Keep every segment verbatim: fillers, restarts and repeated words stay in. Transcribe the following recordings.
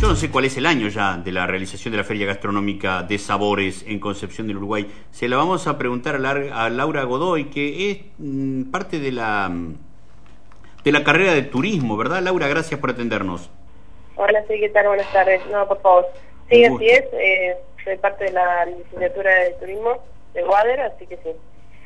yo no sé cuál es el año ya de la realización de la Feria Gastronómica de Sabores en Concepción del Uruguay. Se la vamos a preguntar a, Lar- a Laura Godoy, que es mm, parte de la, de la carrera de turismo, ¿verdad? Laura, gracias por atendernos. Hola, sí, ¿qué tal? Buenas tardes. No, por favor. Un Sí, así gusto. es. Eh, soy parte de la licenciatura de turismo de Wader, así que sí.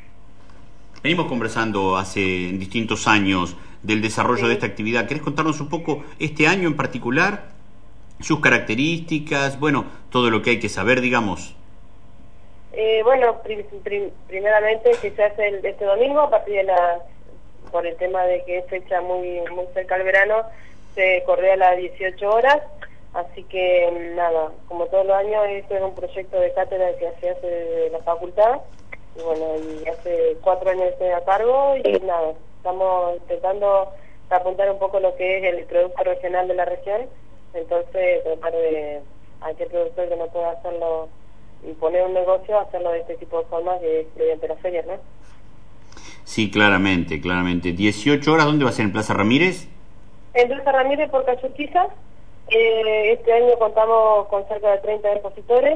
Venimos conversando hace distintos años del desarrollo de Sí. esta actividad. ¿Querés contarnos un poco este año en particular? Sus características, bueno, todo lo que hay que saber, digamos. Eh, bueno, pri- pri- primeramente que se hace el, este domingo a partir de las, por el tema de que es fecha muy muy cerca al verano, se corre a las dieciocho horas, así que nada, como todos los años, esto es un proyecto de cátedra que se hace de la facultad, y bueno, y hace cuatro años que estoy a cargo, y nada, estamos intentando apuntar un poco lo que es el producto regional de la región, entonces tratar de a aquel productor que no pueda hacerlo y poner un negocio, hacerlo de este tipo de formas que es mediante las ferias, ¿no? Sí, claramente, claramente. dieciocho horas, ¿dónde va a ser? ¿En Plaza Ramírez? En Plaza Ramírez por Cachurquiza, eh, este año contamos con cerca de treinta expositores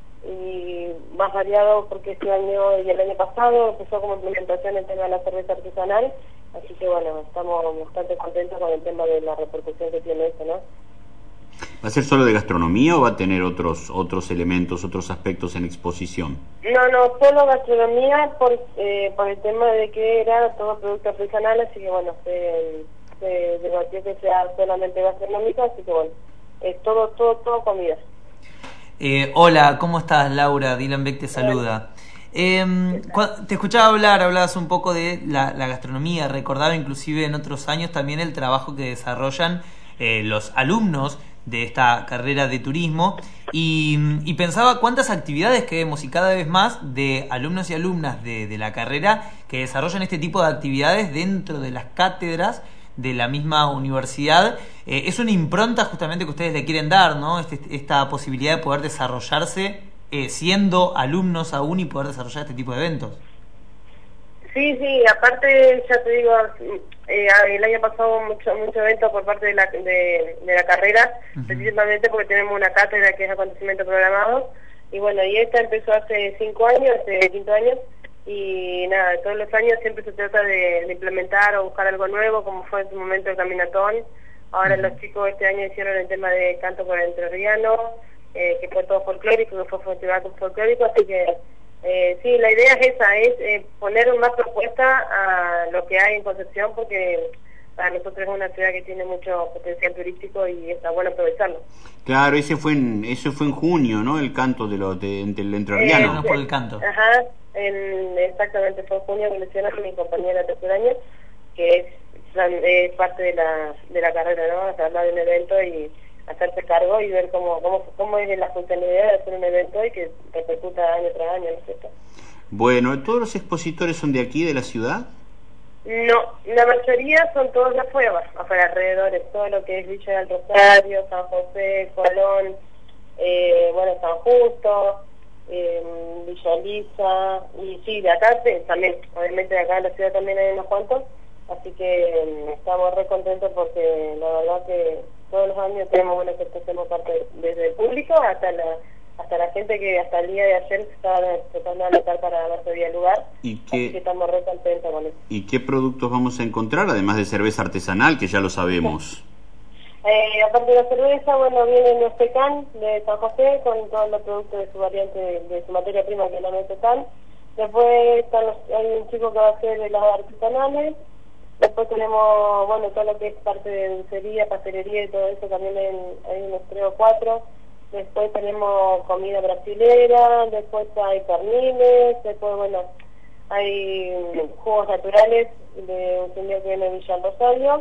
y más variado porque este año y el año pasado empezó como implementación el tema de la cerveza artesanal, así que bueno, estamos bastante contentos con el tema de la repercusión que tiene esto, ¿no? ¿Va a ser solo de gastronomía o va a tener otros otros elementos, otros aspectos en exposición? No, no, solo gastronomía por, eh, por el tema de que era todo producto artesanal, así que bueno, se, se debatió que sea solamente gastronómico, así que bueno, es todo, todo, todo comida. Eh, hola, ¿cómo estás, Laura? Dylan Beck te Bueno, saluda. Eh, cua- te escuchaba hablar, hablabas un poco de la, la gastronomía, recordaba inclusive en otros años también el trabajo que desarrollan eh, los alumnos de esta carrera de turismo y, y pensaba cuántas actividades que vemos y cada vez más de alumnos y alumnas de, de la carrera que desarrollan este tipo de actividades dentro de las cátedras de la misma universidad. Eh, es una impronta justamente que ustedes le quieren dar, ¿no? Este, esta posibilidad de poder desarrollarse eh, siendo alumnos aún y poder desarrollar este tipo de eventos. sí, sí, aparte, ya te digo, eh, el año pasado mucho mucho evento por parte de la, de, de la carrera, Uh-huh. principalmente porque tenemos una cátedra que es acontecimiento programado, y bueno, y esta empezó hace cinco años, hace quinto año, y nada, todos los años siempre se trata de, de implementar o buscar algo nuevo, como fue en su momento el Caminatón. Ahora uh-huh. Los chicos este año hicieron el tema de canto por el entrerriano, eh, que fue todo folclórico, que fue festival folclórico, así que Eh, sí, la idea es esa, es eh, poner más propuesta a lo que hay en Concepción, porque para nosotros es una ciudad que tiene mucho potencial turístico y está bueno aprovecharlo. Claro, ese fue en eso fue en junio, ¿no? El canto de los de, del entrerriano. Eh, no por el canto. Ajá, en, exactamente, fue en junio que lo hicieron mi compañera de tercer año, que es, es parte de la de la carrera, ¿no? Hablar de un evento y hacerse cargo y ver cómo cómo cómo es la funcionalidad de hacer un evento y que repercuta año tras año, ¿no es cierto? Bueno, ¿todos los expositores son de aquí, de la ciudad? No, la mayoría son todos de afuera, afuera alrededores, todo lo que es Villa del Rosario, San José, Colón, eh, bueno, San Justo, eh, Villa Elisa, y sí, de acá también, obviamente de acá en la ciudad también hay unos cuantos, así que eh, estamos re contentos porque la verdad que todos los años tenemos buena que hacemos parte desde el público hasta la hasta la gente que hasta el día de ayer se estaba tratando de anotar para ver si había lugar. ¿Y qué, así que estamos re contentos con eso. ¿Y qué productos vamos a encontrar, además de cerveza artesanal, que ya lo sabemos? Eh, aparte de la cerveza, bueno, viene el Pecan de San José con todos los productos de su variante, de, de su materia prima, que es la Pecan. Después están los, hay un chico que va a hacer de las artesanales. Después tenemos, bueno, todo lo que es parte de dulcería, pastelería y todo eso, también hay, hay unos tres o cuatro. Después tenemos comida brasilera, después hay perniles, después, bueno, hay jugos naturales de un señor que viene de Villa Rosario.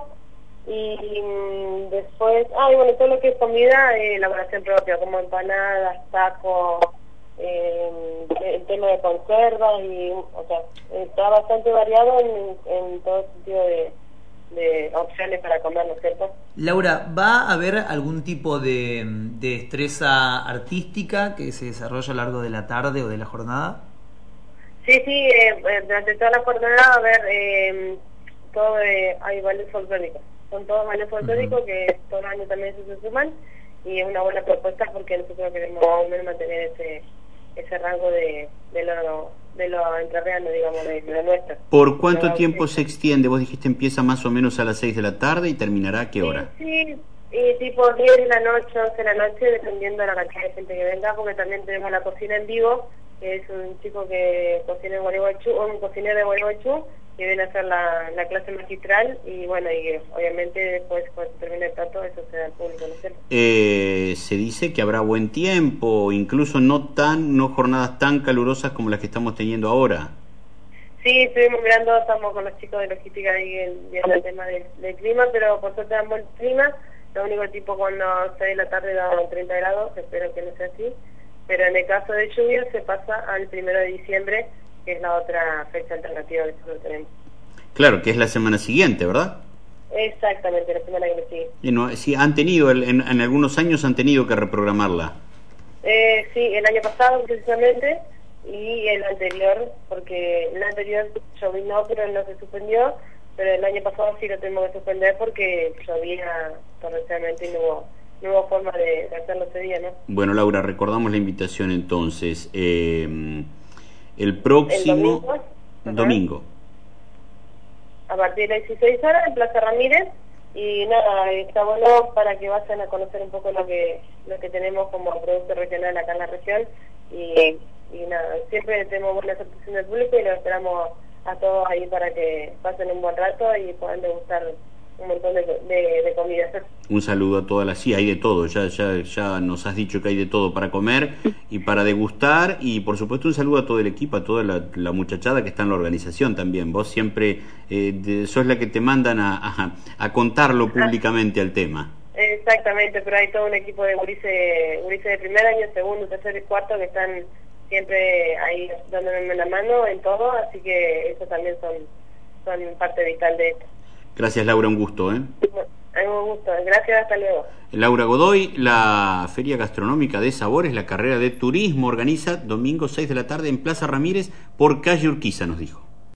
Y mm, después, ah, y bueno, todo lo que es comida, eh, elaboración propia, como empanadas, tacos, eh, el tema de conservas, y, o sea, está bastante variado en, en todo sentido de, de opciones para comer, ¿no es cierto? Laura, ¿va a haber algún tipo de, de destreza artística que se desarrolla a lo largo de la tarde o de la jornada? Sí, sí, eh, durante toda la jornada va a haber eh, todo, eh, hay bailes folclóricos. Son todos bailes folclóricos uh-huh. que todo el año también se suman, y es una buena propuesta porque nosotros queremos más o menos mantener ese ese rango de, de lo de lo entrerriano, digamos, de, de lo nuestro. ¿Por cuánto Pero, tiempo sí. se extiende? Vos dijiste empieza más o menos a las seis de la tarde y terminará a qué hora. Sí, sí, y tipo diez de la noche, once de la noche, dependiendo de la cantidad de gente que venga, porque también tenemos la cocina en vivo, que es un chico que cocina en Gualeguaychú, o un cocinero de Gualeguaychú, que viene a hacer la, la clase magistral, y bueno, y obviamente después cuando termine el plato, eso se da al público, ¿no es cierto? Eh, se dice que habrá buen tiempo, incluso no tan, no jornadas tan calurosas como las que estamos teniendo ahora. Sí, estuvimos mirando, estamos con los chicos de logística ahí en- viendo el tema del, del clima, pero por suerte damos el clima, lo único tipo cuando seis de la tarde da treinta grados, espero que no sea así, pero en el caso de lluvia se pasa al primero de diciembre, que es la otra fecha alternativa que nosotros tenemos. Claro, que es la semana siguiente, ¿verdad? Exactamente, la semana que me sigue. Y no, sí, han tenido, en, en algunos años han tenido que reprogramarla. Eh, sí, el año pasado precisamente y el anterior, porque el anterior llovió, pero no se suspendió, pero el año pasado sí lo tuvimos que suspender porque llovía torrencialmente y no hubo, no hubo forma de, de hacerlo ese día, ¿no? Bueno, Laura, recordamos la invitación entonces. Eh, el El próximo domingo, ajá, domingo. a partir de las dieciséis horas en Plaza Ramírez, y nada, está bueno para que vayan a conocer un poco lo que lo que tenemos como producto regional acá en la región, y, y nada, siempre tenemos buena aceptación del público y los esperamos a todos ahí para que pasen un buen rato y puedan degustar un montón de, de, de comidas. Un saludo a todas las... Sí, hay de todo, ya, ya, ya nos has dicho que hay de todo para comer y para degustar, y por supuesto un saludo a todo el equipo, a toda la, la muchachada que está en la organización también. Vos siempre eh, de, sos la que te mandan a, a, a contarlo públicamente al tema. Exactamente, pero hay todo un equipo de gurises, gurises de primer año, segundo, tercero y cuarto que están siempre ahí dándome la mano en todo, así que eso también son, son parte vital de esto. Gracias, Laura, un gusto, ¿eh? Bueno, un gusto, gracias, hasta luego. Laura Godoy, la Feria Gastronómica de Sabores, la carrera de turismo, organiza domingo seis de la tarde en Plaza Ramírez por calle Urquiza, nos dijo.